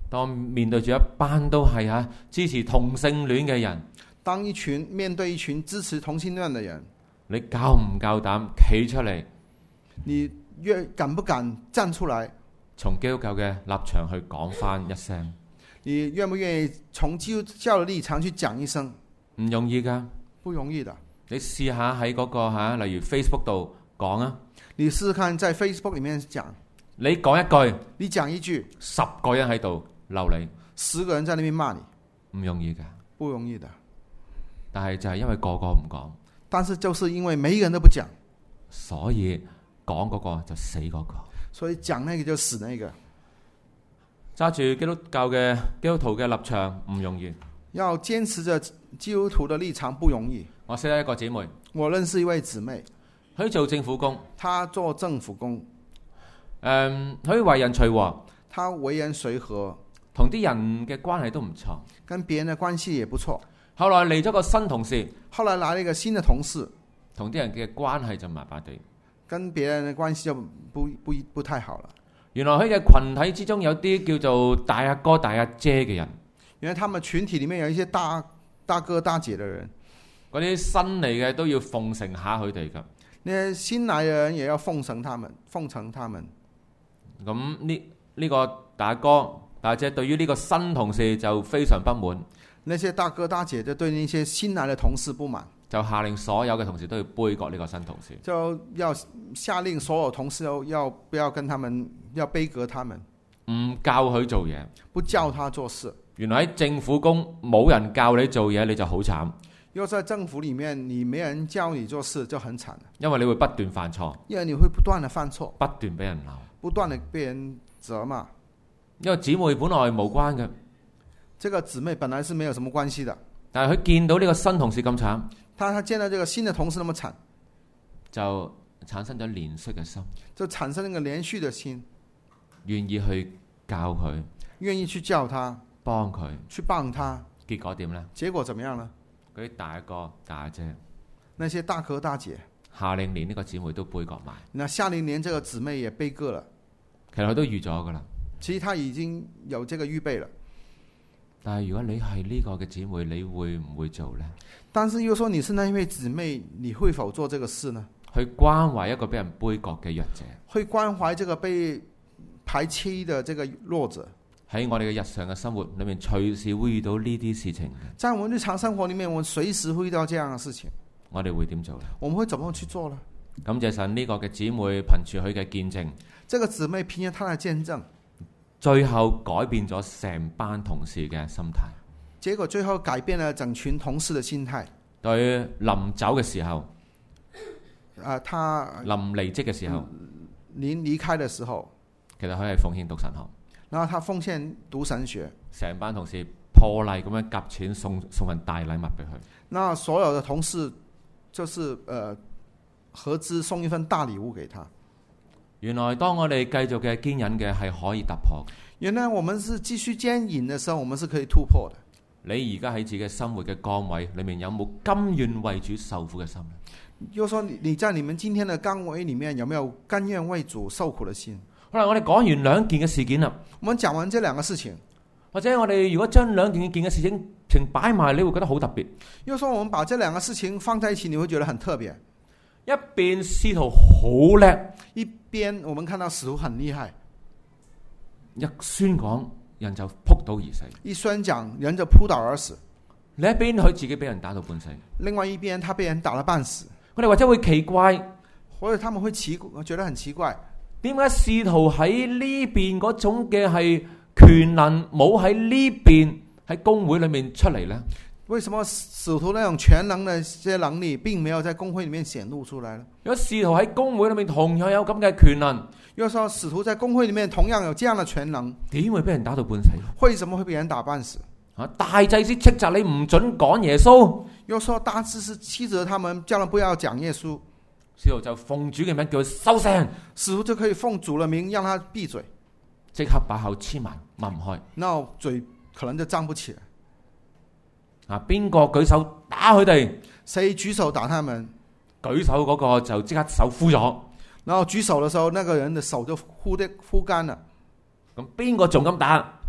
當面對住一班都係嚇支持同性戀嘅人， 當一群面對一群支持同性戀嘅人， 你夠唔夠膽企出嚟？ 你越敢不敢站出來？ 從基督教嘅立場去講翻一聲， 你願不願意從基督教嘅立場去講一聲？ 唔容易噶， 不容易的。 你試下喺嗰個嚇，例如 Facebook 度講啊。 你試試看，在 Facebook 裡面講， 你講一句， 你講一句， 十個人喺度鬧你， 十個人在那邊罵你， 唔容易噶， 不容易的。 但係就係因為個個唔講， 但是就是因為每一個人都不講， 所以講嗰個就死嗰個。 所以講那個就死那個。 揸住基督教嘅基督徒嘅立場唔容易， 要堅持着基督徒的立場不容易。 我識得一個姊妹， 我認識一位姊妹， 佢做政府工， 她做政府工， 誒，佢為人隨和， 她為人隨和， 同啲人嘅關係都唔錯， 跟別人的關係也不錯。 後來嚟咗個新同事， 後來來了一個新的同事， 同啲人嘅關係就麻麻地， 跟別人的關係就不不不太好了。 原來佢嘅群體之中有啲叫做大阿哥大阿姐嘅人， 原來他們群體裡面有一些大大哥大姐的人， 嗰啲新嚟嘅都要奉承下佢哋噶。 那些新來的人也要奉承他們，奉承他們。 咁呢呢個大哥大姐對於呢個新同事就非常不滿， 那些大哥大姐就對那些新來的同事不滿， 就下令所有嘅同事都要杯葛呢個新同事， 就要下令所有同事要要不要跟他們要杯葛他們， 唔教佢做嘢， 不叫他做事。 原來喺政府工冇人教你做嘢，你就好慘。 要在政府裡面，你沒人教你做事，就很慘。 因為你會不斷犯錯， 因為你會不斷的犯錯， 不斷俾人鬧， 不斷的被人責罵。 因為姊妹本來無關嘅， 這個姊妹本來是沒有什麼關係的， 但係佢見到呢個新同事咁慘， 但他見到這個新的同事那麼慘， 就產生咗憐恤嘅心， 就產生那個憐恤的心， 願意去教佢， 願意去教他， 幫佢， 去幫他。 結果點呢？ 結果怎麼樣呢？ 嗰啲大哥大姐， 那些大哥大姐下令連呢個姊妹都杯葛埋。 那下令連這個姊妹也杯葛了。 其實佢都預咗噶啦。 其實他已經有這個預備了。 但係如果你係呢個嘅姊妹，你會唔會做呢？ 但是又說你是那一位姊妹，你會否做這個事呢？ 去關懷一個俾人杯葛嘅弱者， 去關懷這個被排斥的這個弱者。 喺我哋嘅日常嘅生活裏面，隨時會遇到呢啲事情。 在我們日常生活裏面，我們隨時會遇到這樣的事情。 我哋會點做呢？ 我們會怎麼去做呢？ 感謝神，呢個嘅姊妹憑住佢嘅見證， 這個姊妹憑着她的見證， 最後改變咗成班同事嘅心態。 結果最後改變了整群同事的心態。 對臨走嘅時候， 啊，他臨離職嘅時候， 臨離開的時候， 其實佢係奉獻讀神學。 然後他奉獻讀神學， 成班同事破例咁樣夾錢送送份大禮物俾佢。 那所有的同事就是呃合資送一份大禮物給他。 原來當我哋繼續嘅堅忍嘅係可以突破。 原來我們是繼續堅忍的時候，我們是可以突破的。 你而家喺自己生活嘅崗位裏面有冇甘願為主受苦嘅心呢？ 又說你你在你們今天的崗位裏面有沒有甘願為主受苦的心？ 好啦，我哋講完兩件嘅事件啦。 我們講完這兩個事情， 或者我哋如果將兩件件嘅事情情擺埋，你會覺得好特別。 又說我們把這兩個事情放在一起，你會覺得很特別。 一邊使徒好叻， 一邊我們看到使徒很厲害， 一宣講人就撲倒而死， 一宣講人就撲倒而死。 另一邊佢自己俾人打到半死， 另外一邊他被人打了半死。 我哋或者會奇怪， 或者他們會奇覺得很奇怪， 點解使徒喺呢邊嗰種嘅係權能冇喺呢邊喺公會裏面出嚟呢？ 為什麼使徒那種全能的些能力並沒有在公會裏面顯露出來呢？ 如果使徒喺公會裏面同樣有咁嘅權能， 如果說使徒在公會裏面同樣有這樣的權能， 點會俾人打到半死？ 為什麼會被人打半死？ 啊！大祭司斥責你唔准講耶穌， 又說大祭司斥責他們，叫人不要講耶穌。 使徒就奉主嘅名叫佢收聲， 使徒就可以奉主嘅名讓他閉嘴， 即刻把口黐埋，擘唔開。 那嘴可能就張不起來。 啊！邊個舉手打佢哋？ 誰舉手打他們？ 舉手嗰個就即刻手枯咗。 然後舉手嘅時候，那個人的手就枯的枯乾了。 咁邊個仲咁打？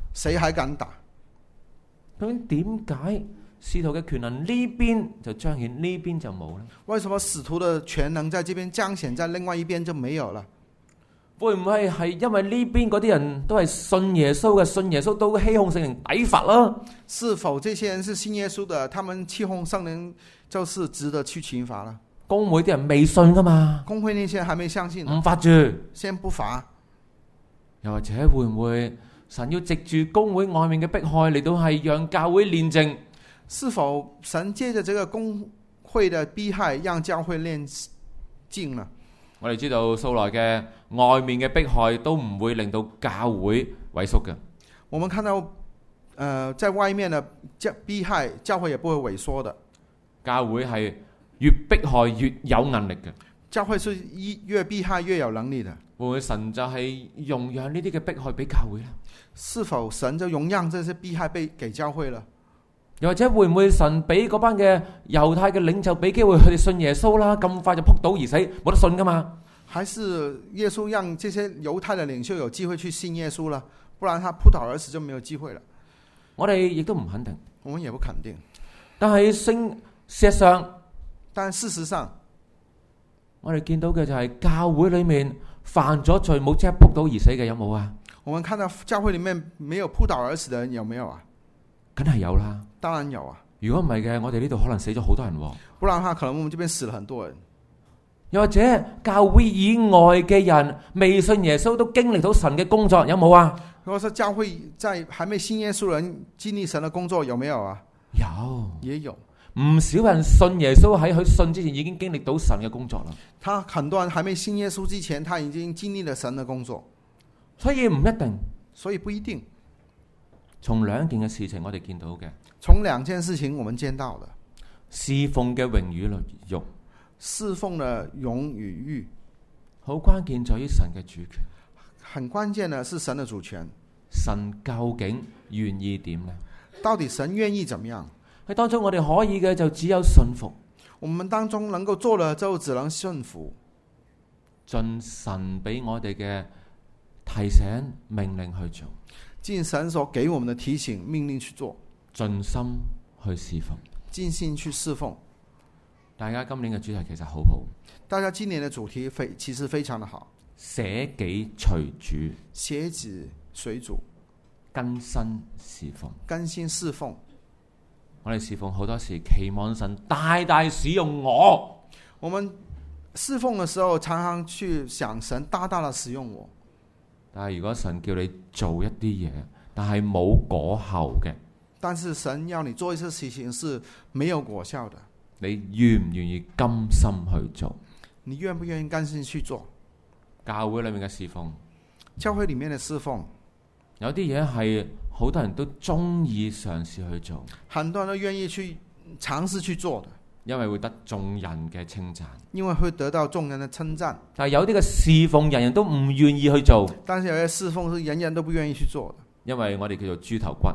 誰還敢打？ 究竟點解使徒嘅權能呢邊就彰顯，呢邊就冇呢？ 為什麼使徒的權能在這邊彰顯，在另外一邊就沒有了？ 會唔會係因為呢邊嗰啲人都係信耶穌嘅，信耶穌都欺哄聖靈抵罰啦？ 是否這些人是信耶穌的，他們欺哄聖靈就是值得去懲罰了？ 公會啲人未信噶嘛？ 公會那些人還沒相信， 唔罰住， 先不罰。 又或者會唔會神要藉住公會外面嘅迫害嚟到係讓教會煉淨？ 是否神借着這個公會的迫害，讓教會煉淨呢？ 我哋知道素來嘅外面嘅迫害都唔會令到教會萎縮嘅。 我們看到，呃，在外面的迫害，教會也不會萎縮的。 教會係越迫害越有能力嘅。 教會是越迫害越有能力的。 會唔會神就係容讓呢啲嘅迫害俾教會呢？ 是否神就容讓這些迫害被給教會了？ 又或者會唔會神俾嗰班嘅猶太嘅領袖俾機會佢哋信耶穌啦？咁快就撲倒而死，冇得信噶嘛？ 還是耶穌讓這些猶太嘅領袖有機會去信耶穌了？不然他撲倒而死就沒有機會了。 我哋亦都唔肯定， 我們也不肯定。 但係聖事實上， 但事實上， 我哋見到嘅就係教會裏面犯咗罪冇即係撲倒而死嘅有冇啊？ 我們看到教會裏面沒有撲倒而死的人有沒有啊？ 梗係有啦， 當然有啊。 如果唔係嘅，我哋呢度可能死咗好多人。 不然的話，可能我們這邊死了很多人。 又或者教會以外嘅人未信耶穌都經歷到神嘅工作，有冇啊？ 如果說教會在還沒信耶穌人經歷神的工作，有沒有啊？ 有， 也有。 唔少人信耶穌喺佢信之前已經經歷到神嘅工作啦。 他很多人還沒信耶穌之前，他已經經歷了神的工作， 所以唔一定， 所以不一定。 從兩件嘅事情我哋見到嘅， 從兩件事情我們見到的侍奉嘅榮與辱， 侍奉的榮與辱， 好關鍵在於神嘅主權。 很關鍵的是神的主權。 神究竟願意點呢？ 到底神願意怎麼樣？ 喺當中我哋可以嘅就只有信服。 我們當中能夠做的就只能信服， 盡神俾我哋嘅提醒命令去做， 盡神所給我們的提醒命令去做， 盡心去侍奉， 盡心去侍奉。 大家今年嘅主題其實好好， 大家今年的主題非其實非常的好， 捨己隨主， 捨己隨主， 更新侍奉， 更新侍奉。 我哋侍奉好多時期望神大大使用我， 我們侍奉的時候常常去想神大大的使用我。 但係如果神叫你做一啲嘢，但係冇果效嘅， 但是神要你做一些事情是沒有果效的， 你願唔願意甘心去做？ 你願不願意甘心去做？ 教會裏面嘅侍奉， 教會裏面的侍奉， 有啲嘢係好多人都中意嘗試去做， 很多人都願意去嘗試去做的， 因為會得眾人嘅稱讚。 因為會得到眾人的稱讚。 但係有啲嘅侍奉，人人都唔願意去做， 但是有些侍奉是人人都不願意去做的， 因為我哋叫做豬頭骨，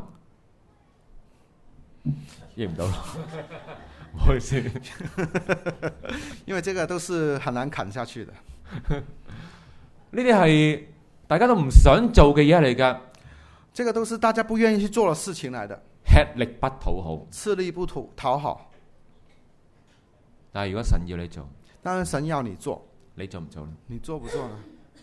認唔到，唔好意思。 因為這個都是很難砍下去的。 呢啲係大家都唔想做嘅嘢嚟㗎， 這個都是大家不願意去做的事情來的， 吃力不討好， 吃力不討討好。 但係如果神要你做， 當然神要你做， 你做唔做呢？ 你做不做呢？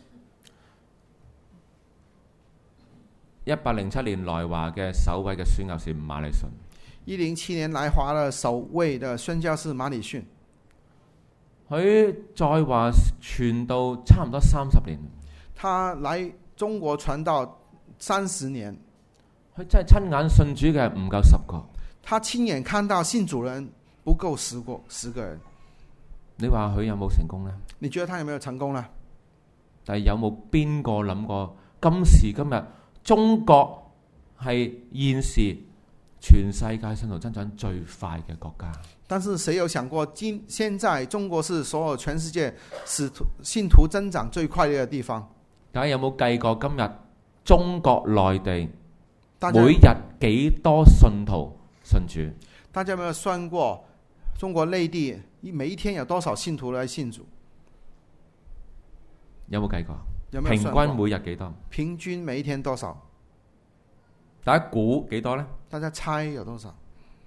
一八零七年來華嘅首位嘅宣教士馬禮遜， 一零七年來華的首位的宣教士馬禮遜， 佢在華傳道差唔多三十年。 他來中國傳道三十年， 佢真係親眼信主嘅唔夠十個。 他親眼看到信主人不夠十個十個人。 你話佢有冇成功呢？ 你覺得他有沒有成功呢？ 但係有冇邊個諗過今時今日中國係現時全世界信徒增長最快嘅國家？ 但是誰有想過今現在中國是所有全世界使徒信徒增長最快嘅地方？ 大家有冇計過今日中國內地大家每日幾多信徒信主？ 大家有沒有算過中國內地每一天有多少信徒來信主？ 有冇計過？ 有沒有算過？ 平均每日幾多？ 平均每一天多少？ 大家估幾多呢？ 大家猜有多少？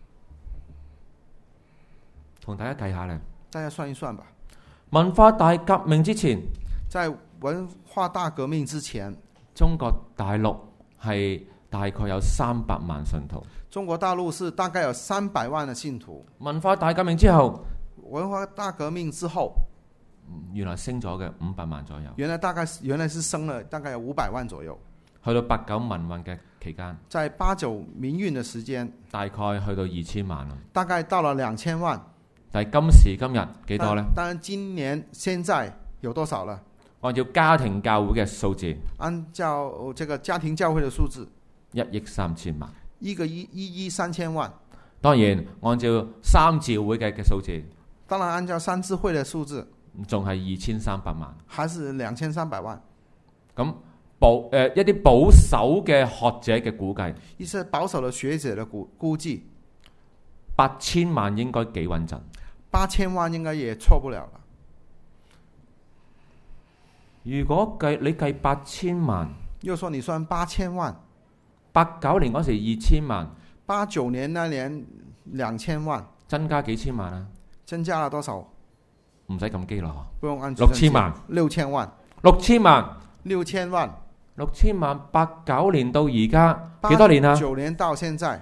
同大家計下咧。 大家算一算吧。 文化大革命之前， 在文化大革命之前， 中國大陸係大概有三百萬信徒。 中國大陸是大概有三百萬的信徒。 文化大革命之後， 文化大革命之後， 原來升咗嘅五百萬左右。 原來大概原來是升了大概有五百萬左右。 去到八九民運嘅期間， 在八九民運嘅時間， 大概去到二千萬啦。 大概到了兩千萬。 但係今時今日幾多呢？ 當然今年現在有多少了？ 按照家庭教會嘅數字， 按照這個家庭教會嘅數字， 一億三千萬， 一個一一億三千萬。 當然按照三召會嘅嘅數字， 當然按照三字會嘅數字， 仲係二千三百萬， 還是兩千三百萬。 咁保誒、呃、一啲保守嘅學者嘅估計， 一些保守嘅學者嘅估估計， 八千萬應該幾穩陣。 八千萬應該也錯不了了。 如果計你計八千萬， 又說你算八千萬， 八九年嗰時二千萬， 八九年那年兩千萬， 增加幾千萬啊？ 增加了多少？ 唔使咁基咯， 不用按六千萬， 六千萬， 六千萬， 六千萬， 六千萬，八九年到而家幾多年啊？ 九年到現在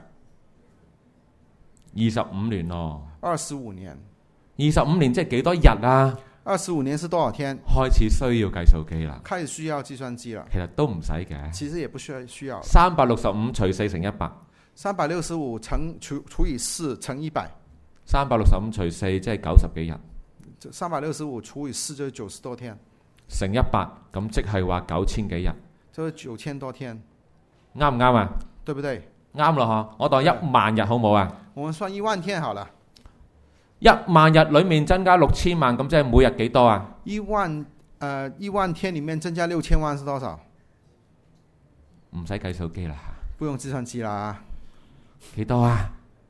二十五年咯， 二十五年。 二十五年即係幾多日啊？ 二十五年是多少天？ 開始需要計數機啦， 開始需要計算機啦。 其實都唔使嘅， 其實也不需要需要。 三百六十五除四乘一百， 三百六十五乘除除以四乘一百， 三百六十五除四即係九十幾日。 三百六十五除以四就係九十多天， 乘一百咁即係話九千幾日， 就係九千多天， 啱唔啱啊？ 對不對？ 啱咯嗬，我當一萬日好冇啊？ 我們算一萬天好了。 一萬日裏面增加六千萬，咁即係每日幾多啊？ 一萬誒、呃，一萬天裏面增加六千萬是多少？ 唔使計數機啦， 不用計算機啦。 幾多啊？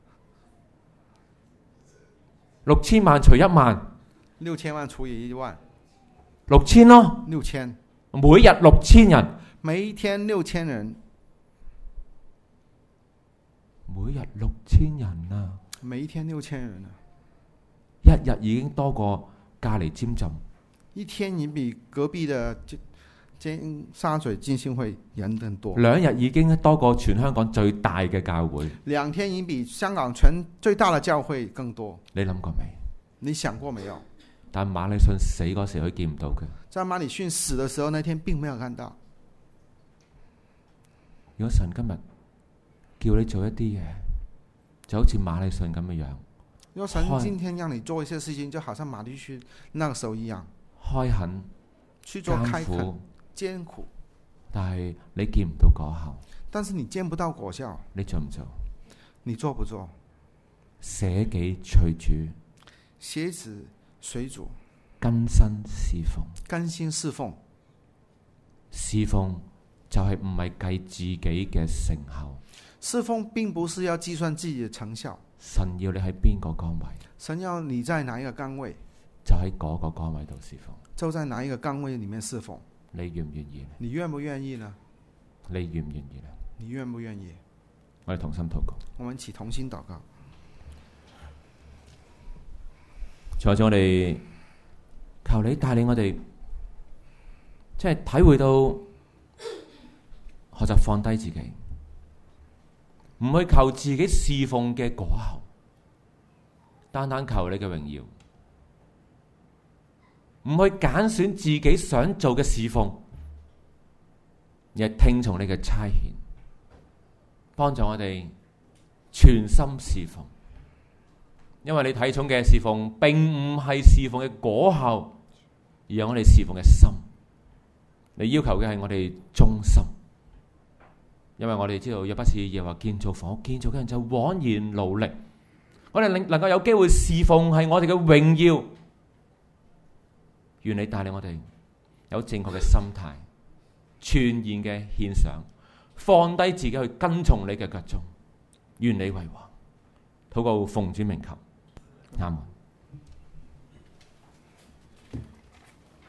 六千萬除一萬， 六千萬除以一萬， 六千咯。 六千， 每日六千人， 每一天六千人， 每日六千人啊！ 每一天六千人啊！ 一日已經多過隔離尖浸， 一天已比隔壁的尖沙咀浸信會人更多。 兩日已經多過全香港最大嘅教會， 兩天已比香港全最大的教會更多。 你諗過未？ 你想過沒有？ 但馬禮遜死嗰時佢見唔到嘅。 在馬禮遜死的時候，那天並沒有看到。 如果神今日叫你做一啲嘢，就好似馬禮遜咁嘅樣。 如果神今天讓你做一些事情，就好像馬禮遜那個時候一樣， 開墾去做開墾艱、 艱苦， 但係你見唔到果效。 但是你見不到果效， 你做唔做？ 你做不做？ 捨己隨主， 捨子隨主， 更新侍奉， 甘心侍奉。 侍奉就係唔係計自己嘅成效。 侍奉並不是要計算自己的成效。 神要你喺邊個崗位？ 神要你在哪一個崗位？ 就喺嗰個崗位度侍奉。 就在哪一個崗位裏面侍奉？ 你願唔願意？ 你願不願意呢？ 你願唔願意呢？ 你願不願意？ 我哋同心禱告。 我們一起同心禱告。 再咗我哋求你帶領我哋，即係體會到學習放低自己。唔去求自己侍奉嘅果效，單單求你嘅榮耀。唔去揀選自己想做嘅侍奉，而係聽從你嘅差遣，幫助我哋全心侍奉。因為你睇重嘅侍奉，並唔係侍奉嘅果效，而係我哋侍奉嘅心。你要求嘅係我哋忠心。因為我哋知道，若不是耶和華建造房屋，建造嘅人就枉然勞力。我哋能能夠有機會侍奉，係我哋嘅榮耀。願你帶領我哋有正確嘅心態，全然嘅獻上，放低自己去跟從你嘅腳蹤。願你為王，禱告奉主名求，阿門。